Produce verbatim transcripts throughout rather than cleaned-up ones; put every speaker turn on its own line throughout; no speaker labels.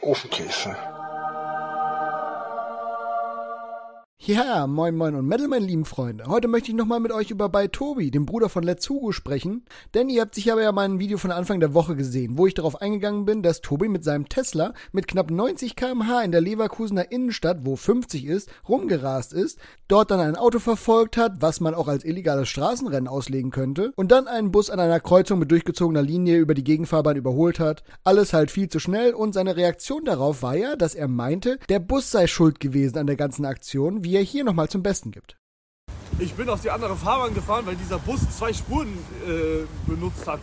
Ofenkäse.
Ja, moin moin und Metal, meine lieben Freunde. Heute möchte ich nochmal mit euch über bei Tobi, dem Bruder von Let's Hugo, sprechen. Denn ihr habt sicher ja mein Video von Anfang der Woche gesehen, wo ich darauf eingegangen bin, dass Tobi mit seinem Tesla mit knapp neunzig Kilometer pro Stunde in der Leverkusener Innenstadt, wo fünfzig ist, rumgerast ist, dort dann ein Auto verfolgt hat, was man auch als illegales Straßenrennen auslegen könnte, und dann einen Bus an einer Kreuzung mit durchgezogener Linie über die Gegenfahrbahn überholt hat. Alles halt viel zu schnell, und seine Reaktion darauf war ja, dass er meinte, der Bus sei schuld gewesen an der ganzen Aktion, wie er hier nochmal zum Besten gibt.
Ich bin auf die andere Fahrbahn gefahren, weil dieser Bus zwei Spuren äh, benutzt hat.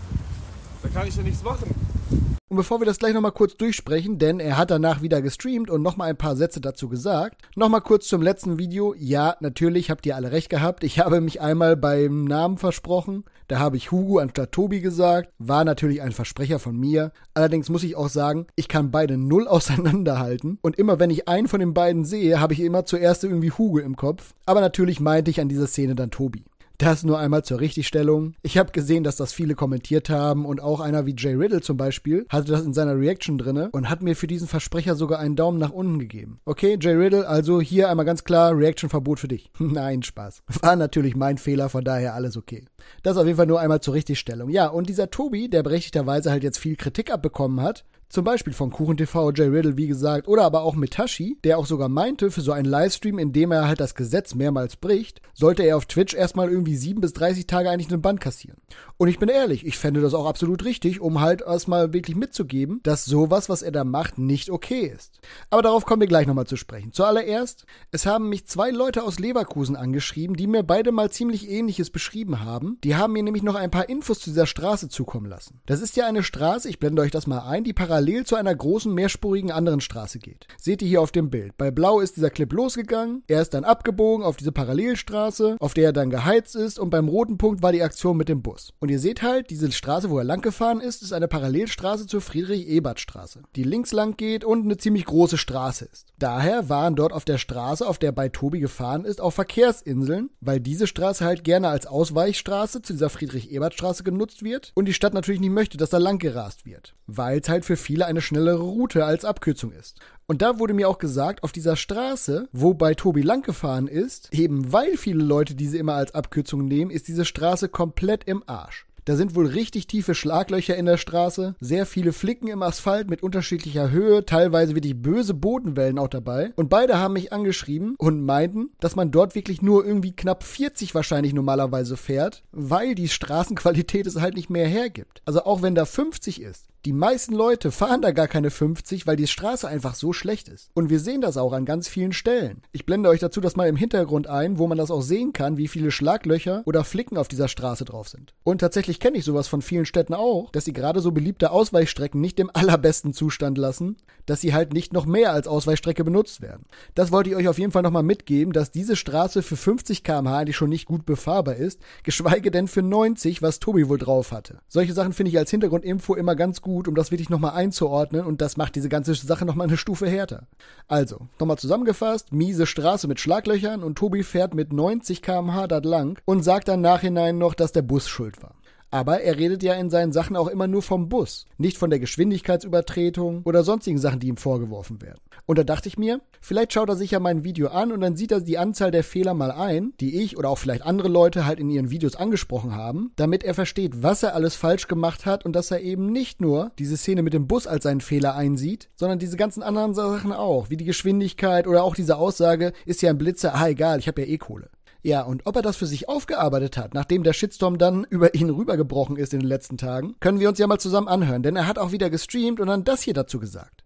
Da kann ich ja nichts machen.
Und bevor wir das gleich nochmal kurz durchsprechen, denn er hat danach wieder gestreamt und nochmal ein paar Sätze dazu gesagt, nochmal kurz zum letzten Video. Ja, natürlich habt ihr alle recht gehabt. Ich habe mich einmal beim Namen versprochen. Da habe ich Hugo anstatt Tobi gesagt. War natürlich ein Versprecher von mir. Allerdings muss ich auch sagen, ich kann beide null auseinanderhalten. Und immer wenn ich einen von den beiden sehe, habe ich immer zuerst irgendwie Hugo im Kopf. Aber natürlich meinte ich an dieser Szene dann Tobi. Das nur einmal zur Richtigstellung. Ich habe gesehen, dass das viele kommentiert haben, und auch einer wie Jay Riddle zum Beispiel hatte das in seiner Reaction drinne und hat mir für diesen Versprecher sogar einen Daumen nach unten gegeben. Okay, Jay Riddle, also hier einmal ganz klar Reaction-Verbot für dich. Nein, Spaß. War natürlich mein Fehler, von daher alles okay. Das auf jeden Fall nur einmal zur Richtigstellung. Ja, und dieser Tobi, der berechtigterweise halt jetzt viel Kritik abbekommen hat, zum Beispiel von KuchenTV, Jay Riddle, wie gesagt, oder aber auch Mitashi, der auch sogar meinte, für so einen Livestream, in dem er halt das Gesetz mehrmals bricht, sollte er auf Twitch erstmal irgendwie sieben bis dreißig Tage eigentlich einen Bann kassieren. Und ich bin ehrlich, ich fände das auch absolut richtig, um halt erstmal wirklich mitzugeben, dass sowas, was er da macht, nicht okay ist. Aber darauf kommen wir gleich nochmal zu sprechen. Zuallererst, es haben mich zwei Leute aus Leverkusen angeschrieben, die mir beide mal ziemlich Ähnliches beschrieben haben. Die haben mir nämlich noch ein paar Infos zu dieser Straße zukommen lassen. Das ist ja eine Straße, ich blende euch das mal ein, die parallel zu einer großen, mehrspurigen anderen Straße geht. Seht ihr hier auf dem Bild. Bei Blau ist dieser Clip losgegangen, er ist dann abgebogen auf diese Parallelstraße, auf der er dann geheizt ist, und beim roten Punkt war die Aktion mit dem Bus. Und ihr seht halt, diese Straße, wo er lang gefahren ist, ist eine Parallelstraße zur Friedrich-Ebert-Straße, die links lang geht und eine ziemlich große Straße ist. Daher waren dort auf der Straße, auf der bei Tobi gefahren ist, auch Verkehrsinseln, weil diese Straße halt gerne als Ausweichstraße zu dieser Friedrich-Ebert-Straße genutzt wird und die Stadt natürlich nicht möchte, dass da lang gerast wird, weil es halt für viele eine schnellere Route als Abkürzung ist. Und da wurde mir auch gesagt, auf dieser Straße, wo bei Tobi lang gefahren ist, eben weil viele Leute diese immer als Abkürzung nehmen, ist diese Straße komplett im Arsch. Da sind wohl richtig tiefe Schlaglöcher in der Straße, sehr viele Flicken im Asphalt mit unterschiedlicher Höhe, teilweise wirklich böse Bodenwellen auch dabei. Und beide haben mich angeschrieben und meinten, dass man dort wirklich nur irgendwie knapp vierzig wahrscheinlich normalerweise fährt, weil die Straßenqualität es halt nicht mehr hergibt. Also auch wenn da fünfzig ist. Die meisten Leute fahren da gar keine fünfzig, weil die Straße einfach so schlecht ist. Und wir sehen das auch an ganz vielen Stellen. Ich blende euch dazu das mal im Hintergrund ein, wo man das auch sehen kann, wie viele Schlaglöcher oder Flicken auf dieser Straße drauf sind. Und tatsächlich kenne ich sowas von vielen Städten auch, dass sie gerade so beliebte Ausweichstrecken nicht im allerbesten Zustand lassen, dass sie halt nicht noch mehr als Ausweichstrecke benutzt werden. Das wollte ich euch auf jeden Fall nochmal mitgeben, dass diese Straße für fünfzig Kilometer pro Stunde eigentlich schon nicht gut befahrbar ist, geschweige denn für neunzig, was Tobi wohl drauf hatte. Solche Sachen finde ich als Hintergrundinfo immer ganz gut, um das wirklich nochmal einzuordnen, und das macht diese ganze Sache nochmal eine Stufe härter. Also, nochmal zusammengefasst, miese Straße mit Schlaglöchern, und Tobi fährt mit neunzig Kilometer pro Stunde dort lang und sagt dann nachhinein noch, dass der Bus schuld war. Aber er redet ja in seinen Sachen auch immer nur vom Bus, nicht von der Geschwindigkeitsübertretung oder sonstigen Sachen, die ihm vorgeworfen werden. Und da dachte ich mir, vielleicht schaut er sich ja mein Video an und dann sieht er die Anzahl der Fehler mal ein, die ich oder auch vielleicht andere Leute halt in ihren Videos angesprochen haben, damit er versteht, was er alles falsch gemacht hat und dass er eben nicht nur diese Szene mit dem Bus als seinen Fehler einsieht, sondern diese ganzen anderen Sachen auch, wie die Geschwindigkeit oder auch diese Aussage, ist ja ein Blitzer, ah egal, ich habe ja eh Kohle. Ja, und ob er das für sich aufgearbeitet hat, nachdem der Shitstorm dann über ihn rübergebrochen ist in den letzten Tagen, können wir uns ja mal zusammen anhören, denn er hat auch wieder gestreamt und dann das hier dazu gesagt.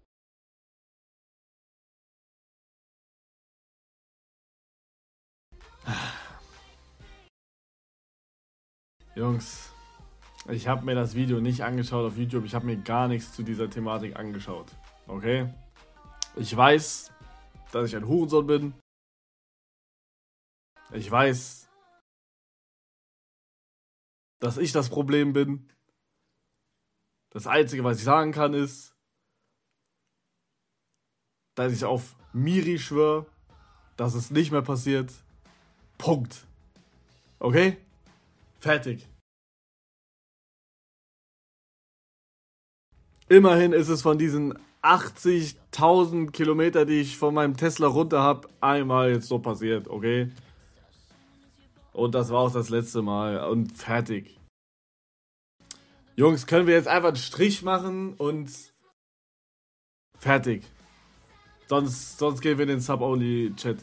Jungs, ich habe mir das Video nicht angeschaut auf YouTube, ich habe mir gar nichts zu dieser Thematik angeschaut, okay? Ich weiß, dass ich ein Hurensohn bin. Ich weiß, dass ich das Problem bin. Das Einzige, was ich sagen kann, ist, dass ich auf Miri schwöre, dass es nicht mehr passiert. Punkt. Okay? Fertig. Immerhin ist es von diesen achtzigtausend Kilometer, die ich von meinem Tesla runter habe, einmal jetzt so passiert, okay? Und das war auch das letzte Mal und fertig. Jungs, können wir jetzt einfach einen Strich machen und fertig. Sonst, sonst gehen wir in den Sub-Only-Chat.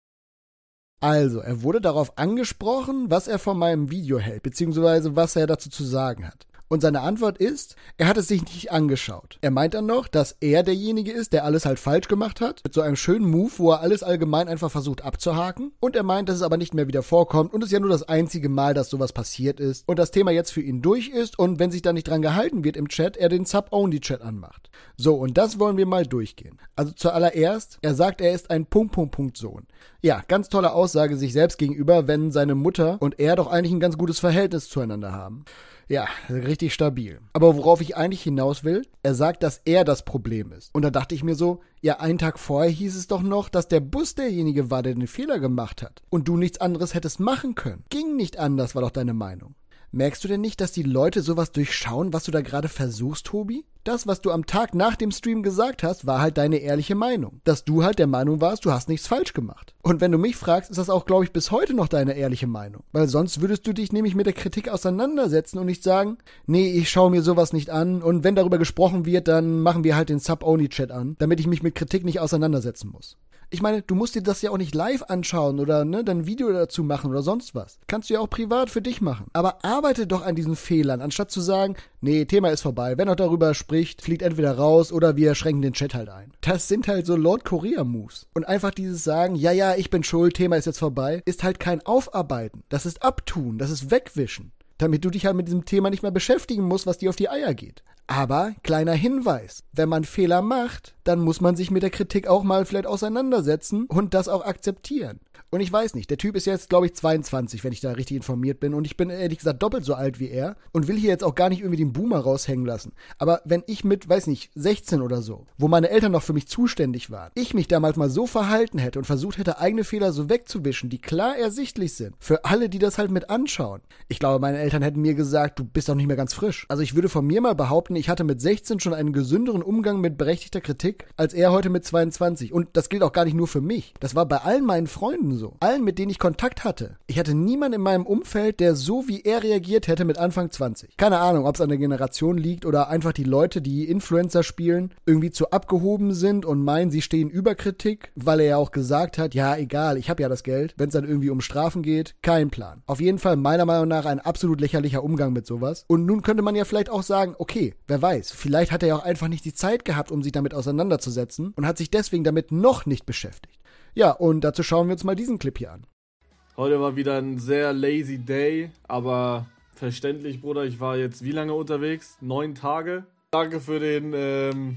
Also, er wurde darauf angesprochen, was er von meinem Video hält, beziehungsweise was er dazu zu sagen hat. Und seine Antwort ist, er hat es sich nicht angeschaut. Er meint dann noch, dass er derjenige ist, der alles halt falsch gemacht hat, mit so einem schönen Move, wo er alles allgemein einfach versucht abzuhaken. Und er meint, dass es aber nicht mehr wieder vorkommt und es ja nur das einzige Mal, dass sowas passiert ist und das Thema jetzt für ihn durch ist und wenn sich da nicht dran gehalten wird im Chat, er den Sub-Only-Chat anmacht. So, und das wollen wir mal durchgehen. Also zuallererst, er sagt, er ist ein Punkt-Punkt-Punkt-Sohn. Ja, ganz tolle Aussage sich selbst gegenüber, wenn seine Mutter und er doch eigentlich ein ganz gutes Verhältnis zueinander haben. Ja, richtig stabil. Aber worauf ich eigentlich hinaus will, er sagt, dass er das Problem ist. Und da dachte ich mir so, ja, einen Tag vorher hieß es doch noch, dass der Bus derjenige war, der den Fehler gemacht hat. Und du nichts anderes hättest machen können. Ging nicht anders, war doch deine Meinung. Merkst du denn nicht, dass die Leute sowas durchschauen, was du da gerade versuchst, Tobi? Das, was du am Tag nach dem Stream gesagt hast, war halt deine ehrliche Meinung. Dass du halt der Meinung warst, du hast nichts falsch gemacht. Und wenn du mich fragst, ist das auch, glaube ich, bis heute noch deine ehrliche Meinung. Weil sonst würdest du dich nämlich mit der Kritik auseinandersetzen und nicht sagen, nee, ich schaue mir sowas nicht an und wenn darüber gesprochen wird, dann machen wir halt den Sub-Only-Chat an, damit ich mich mit Kritik nicht auseinandersetzen muss. Ich meine, du musst dir das ja auch nicht live anschauen oder ne, dann ein Video dazu machen oder sonst was. Kannst du ja auch privat für dich machen. Aber arbeite doch an diesen Fehlern, anstatt zu sagen, nee, Thema ist vorbei. Wenn er darüber spricht, fliegt entweder raus oder wir schränken den Chat halt ein. Das sind halt so Lord-Korea-Moves. Und einfach dieses Sagen, ja, ja, ich bin schuld, Thema ist jetzt vorbei, ist halt kein Aufarbeiten. Das ist Abtun, das ist Wegwischen. Damit du dich halt mit diesem Thema nicht mehr beschäftigen musst, was dir auf die Eier geht. Aber, kleiner Hinweis, wenn man Fehler macht, dann muss man sich mit der Kritik auch mal vielleicht auseinandersetzen und das auch akzeptieren. Und ich weiß nicht, der Typ ist jetzt, glaube ich, zweiundzwanzig, wenn ich da richtig informiert bin. Und ich bin ehrlich gesagt doppelt so alt wie er und will hier jetzt auch gar nicht irgendwie den Boomer raushängen lassen. Aber wenn ich mit, weiß nicht, sechzehn oder so, wo meine Eltern noch für mich zuständig waren, ich mich damals mal so verhalten hätte und versucht hätte, eigene Fehler so wegzuwischen, die klar ersichtlich sind, für alle, die das halt mit anschauen. Ich glaube, meine Eltern hätten mir gesagt, du bist doch nicht mehr ganz frisch. Also ich würde von mir mal behaupten, ich hatte mit sechzehn schon einen gesünderen Umgang mit berechtigter Kritik, als er heute mit zweiundzwanzig. Und das gilt auch gar nicht nur für mich. Das war bei allen meinen Freunden so. Allen, mit denen ich Kontakt hatte. Ich hatte niemanden in meinem Umfeld, der so wie er reagiert hätte mit Anfang zwanzig. Keine Ahnung, ob es an der Generation liegt oder einfach die Leute, die Influencer spielen, irgendwie zu abgehoben sind und meinen, sie stehen über Kritik, weil er ja auch gesagt hat, ja, egal, ich habe ja das Geld. Wenn es dann irgendwie um Strafen geht, kein Plan. Auf jeden Fall meiner Meinung nach ein absolut lächerlicher Umgang mit sowas. Und nun könnte man ja vielleicht auch sagen, okay, wer weiß, vielleicht hat er ja auch einfach nicht die Zeit gehabt, um sich damit auseinanderzusetzen und hat sich deswegen damit noch nicht beschäftigt. Ja, und dazu schauen wir uns mal diesen Clip hier an.
Heute war wieder ein sehr lazy Day, aber verständlich, Bruder. Ich war jetzt wie lange unterwegs? Neun Tage. Danke für den, ähm,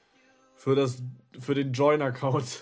für das, für den Join-Account.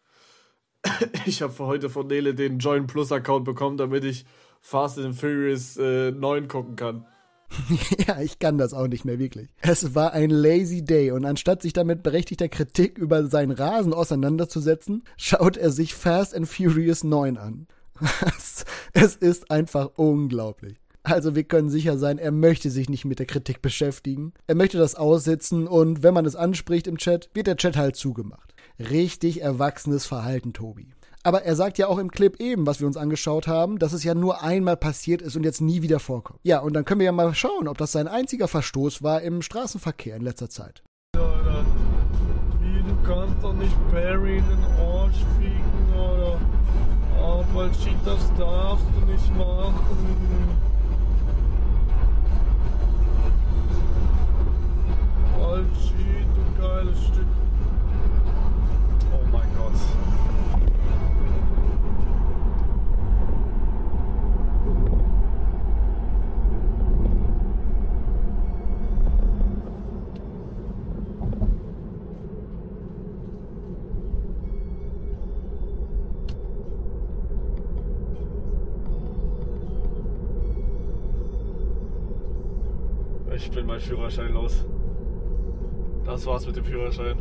Ich habe für heute von Nele den Join Plus-Account bekommen, damit ich Fast and Furious äh, neun gucken kann.
Ja, ich kann das auch nicht mehr wirklich. Es war ein lazy day und anstatt sich damit berechtigter Kritik über seinen Rasen auseinanderzusetzen, schaut er sich Fast and Furious neun an. Es ist einfach unglaublich. Also wir können sicher sein, er möchte sich nicht mit der Kritik beschäftigen. Er möchte das aussitzen und wenn man es anspricht im Chat, wird der Chat halt zugemacht. Richtig erwachsenes Verhalten, Tobi. Aber er sagt ja auch im Clip eben, was wir uns angeschaut haben, dass es ja nur einmal passiert ist und jetzt nie wieder vorkommt. Ja, und dann können wir ja mal schauen, ob das sein einziger Verstoß war im Straßenverkehr in letzter Zeit.
Alter, wie, du kannst doch nicht Barry in den Arsch ficken, oder? Ah, weil Cheat, das darfst du nicht machen. Weil Cheat, du geiles Stück. Oh mein Gott. Ich bin mein Führerschein los. Das war's mit dem Führerschein.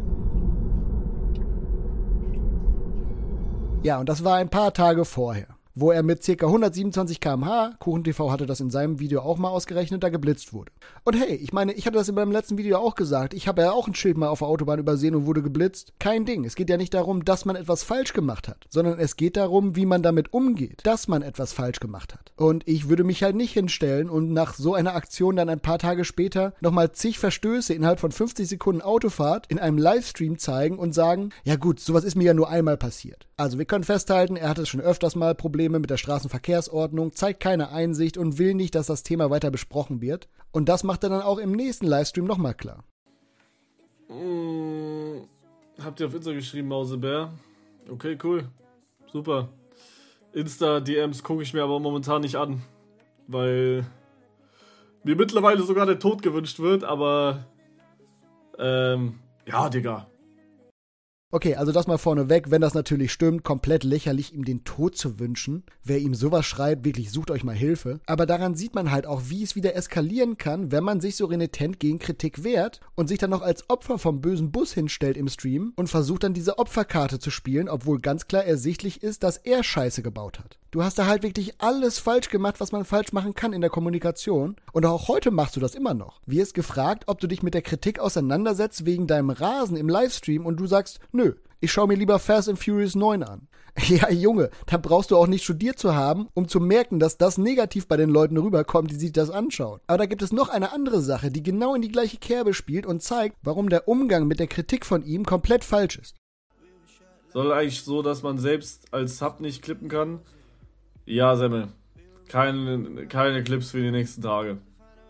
Ja, und das war ein paar Tage vorher. wo er mit ca. hundertsiebenundzwanzig Kilometer pro Stunde, KuchenTV hatte das in seinem Video auch mal ausgerechnet, da geblitzt wurde. Und hey, ich meine, ich hatte das in meinem letzten Video auch gesagt, ich habe ja auch ein Schild mal auf der Autobahn übersehen und wurde geblitzt. Kein Ding, es geht ja nicht darum, dass man etwas falsch gemacht hat, sondern es geht darum, wie man damit umgeht, dass man etwas falsch gemacht hat. Und ich würde mich halt nicht hinstellen und nach so einer Aktion dann ein paar Tage später nochmal zig Verstöße innerhalb von fünfzig Sekunden Autofahrt in einem Livestream zeigen und sagen, ja gut, sowas ist mir ja nur einmal passiert. Also wir können festhalten, er hatte schon öfters mal Probleme mit der Straßenverkehrsordnung, zeigt keine Einsicht und will nicht, dass das Thema weiter besprochen wird. Und das macht er dann auch im nächsten Livestream nochmal klar.
Mmh, habt ihr auf Insta geschrieben, Mausebär? Okay, cool. Super. Insta-D Ms gucke ich mir aber momentan nicht an, weil mir mittlerweile sogar der Tod gewünscht wird, aber ähm, ja, Digga.
Okay, also das mal vorneweg, wenn das natürlich stimmt, komplett lächerlich, ihm den Tod zu wünschen. Wer ihm sowas schreibt, wirklich sucht euch mal Hilfe. Aber daran sieht man halt auch, wie es wieder eskalieren kann, wenn man sich so renitent gegen Kritik wehrt und sich dann noch als Opfer vom bösen Bus hinstellt im Stream und versucht dann diese Opferkarte zu spielen, obwohl ganz klar ersichtlich ist, dass er Scheiße gebaut hat. Du hast da halt wirklich alles falsch gemacht, was man falsch machen kann in der Kommunikation. Und auch heute machst du das immer noch. Wirst gefragt, ob du dich mit der Kritik auseinandersetzt wegen deinem Rasen im Livestream und du sagst, nö, ich schaue mir lieber Fast and Furious neun an. Ja, Junge, da brauchst du auch nicht studiert zu haben, um zu merken, dass das negativ bei den Leuten rüberkommt, die sich das anschauen. Aber da gibt es noch eine andere Sache, die genau in die gleiche Kerbe spielt und zeigt, warum der Umgang mit der Kritik von ihm komplett falsch ist.
Soll eigentlich so, dass man selbst als Sub nicht klippen kann? Ja, Semmel. Keine, keine Clips für die nächsten Tage.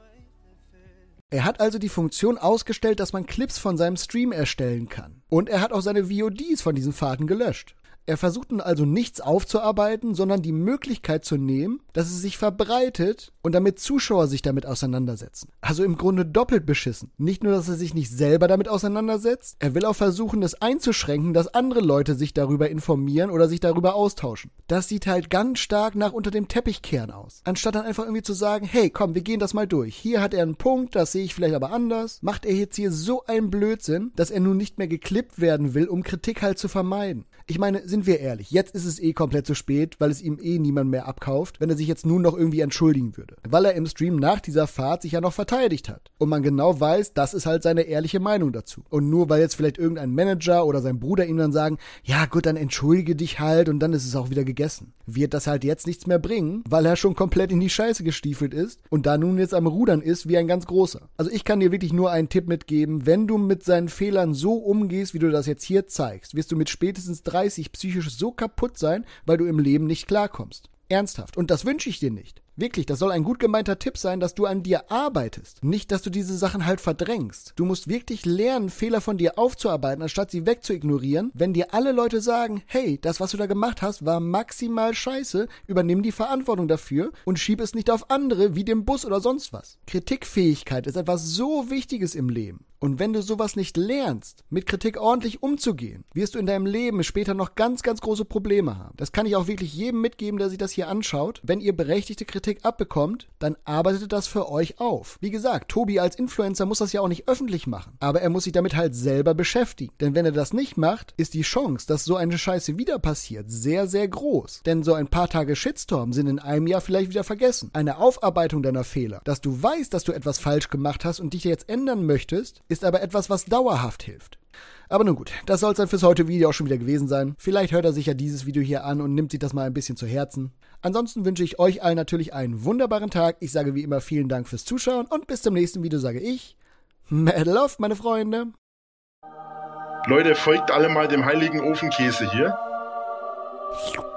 Er hat also die Funktion ausgestellt, dass man Clips von seinem Stream erstellen kann. Und er hat auch seine V O Ds von diesen Fahrten gelöscht. Er versucht nun also nichts aufzuarbeiten, sondern die Möglichkeit zu nehmen, dass es sich verbreitet und damit Zuschauer sich damit auseinandersetzen. Also im Grunde doppelt beschissen. Nicht nur, dass er sich nicht selber damit auseinandersetzt, er will auch versuchen, das einzuschränken, dass andere Leute sich darüber informieren oder sich darüber austauschen. Das sieht halt ganz stark nach unter dem Teppich kehren aus. Anstatt dann einfach irgendwie zu sagen, hey, komm, wir gehen das mal durch. Hier hat er einen Punkt, das sehe ich vielleicht aber anders. Macht er jetzt hier so einen Blödsinn, dass er nun nicht mehr geklippt werden will, um Kritik halt zu vermeiden. Ich meine, sind wir ehrlich, jetzt ist es eh komplett zu spät, weil es ihm eh niemand mehr abkauft, wenn er sich jetzt nun noch irgendwie entschuldigen würde. Weil er im Stream nach dieser Fahrt sich ja noch verteidigt hat. Und man genau weiß, das ist halt seine ehrliche Meinung dazu. Und nur weil jetzt vielleicht irgendein Manager oder sein Bruder ihm dann sagen, ja gut, dann entschuldige dich halt und dann ist es auch wieder gegessen. Wird das halt jetzt nichts mehr bringen, weil er schon komplett in die Scheiße gestiefelt ist und da nun jetzt am Rudern ist wie ein ganz großer. Also ich kann dir wirklich nur einen Tipp mitgeben, wenn du mit seinen Fehlern so umgehst, wie du das jetzt hier zeigst, wirst du mit spätestens dreißig psychisch so kaputt sein, weil du im Leben nicht klarkommst. Ernsthaft. Und das wünsche ich dir nicht. Wirklich, das soll ein gut gemeinter Tipp sein, dass du an dir arbeitest. Nicht, dass du diese Sachen halt verdrängst. Du musst wirklich lernen, Fehler von dir aufzuarbeiten, anstatt sie wegzuignorieren. Wenn dir alle Leute sagen, hey, das, was du da gemacht hast, war maximal scheiße, übernimm die Verantwortung dafür und schieb es nicht auf andere, wie den Bus oder sonst was. Kritikfähigkeit ist etwas so Wichtiges im Leben. Und wenn du sowas nicht lernst, mit Kritik ordentlich umzugehen, wirst du in deinem Leben später noch ganz, ganz große Probleme haben. Das kann ich auch wirklich jedem mitgeben, der sich das hier anschaut. Wenn ihr berechtigte Kritik abbekommt, dann arbeitet das für euch auf. Wie gesagt, Tobi als Influencer muss das ja auch nicht öffentlich machen, aber er muss sich damit halt selber beschäftigen. Denn wenn er das nicht macht, ist die Chance, dass so eine Scheiße wieder passiert, sehr, sehr groß. Denn so ein paar Tage Shitstorm sind in einem Jahr vielleicht wieder vergessen. Eine Aufarbeitung deiner Fehler, dass du weißt, dass du etwas falsch gemacht hast und dich jetzt ändern möchtest, ist aber etwas, was dauerhaft hilft. Aber nun gut, das soll es dann fürs heutige Video auch schon wieder gewesen sein. Vielleicht hört er sich ja dieses Video hier an und nimmt sich das mal ein bisschen zu Herzen. Ansonsten wünsche ich euch allen natürlich einen wunderbaren Tag. Ich sage wie immer vielen Dank fürs Zuschauen und bis zum nächsten Video sage ich, Mad Love, meine Freunde.
Leute, folgt alle mal dem heiligen Ofenkäse hier.